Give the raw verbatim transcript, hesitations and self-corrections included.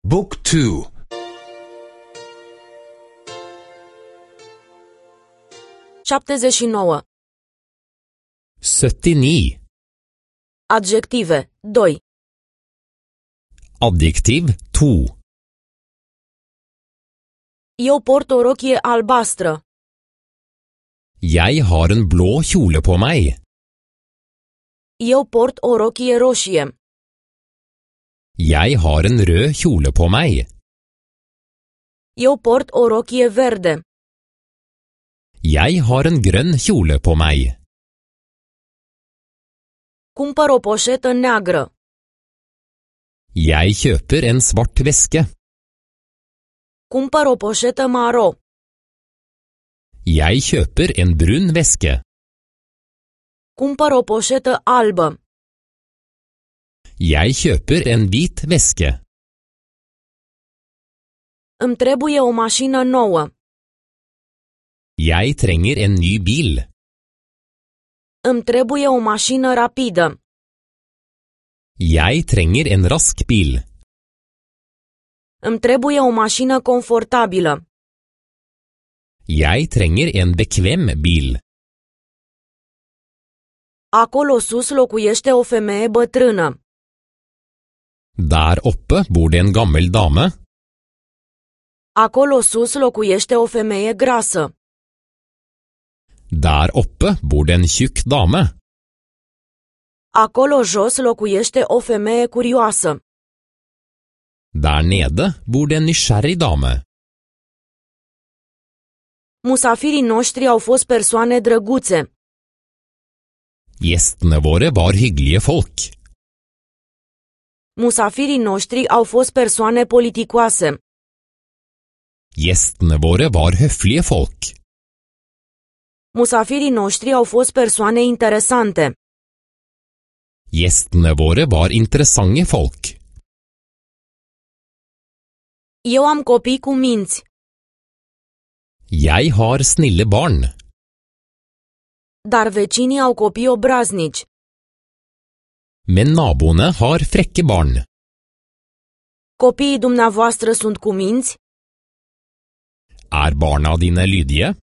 Book two. șaptezeci și nouă. syttini. Adjective. doi. Adjektiv to. Eu port o rochie albastră. Jeg har en blå kjole på meg. Eu port o rochie roșie. Jeg har en rød kjole på meg. Eu port o rochie verde. Jeg har en grønn kjole på meg. Cumpăr o poșetă neagră. Jeg kjøper en svart veske. Cumpăr o poșetă maro. Jeg kjøper en brun veske. Cumpăr o poșetă albă. Jeg kjøper en hvit veske. Îmi trebuie o mașină nouă. Jeg trenger en ny bil. Îmi trebuie o mașină rapidă. Jeg trenger en rask bil. Îmi trebuie o mașină confortabilă. Jeg trenger en bekvem bil. Acolo sus locuiește o femeie bătrână. Der oppe bor det en gammel dame. Acolo sus locuiește o femeie grasă. Der oppe bor det en tjukk dame. Acolo jos locuiește o femeie curioasă. Der nede bor det en nysgjerrig dame. Musafirii noștri au fost persoane drăguțe. Gjestene våre var hyggelige folk. Musafirii noștri au fost persoane politicoase. Gjestene våre var høflige folk. Musafirii noștri au fost persoane interesante. Gjestene våre var interessante folk. Eu am copii cu minți. Jeg har snille barn. Dar vecinii au copii obraznici. Men naboene har frekke barn. Copiii dumneavoastră sunt cu minți? Er barna dine lydige?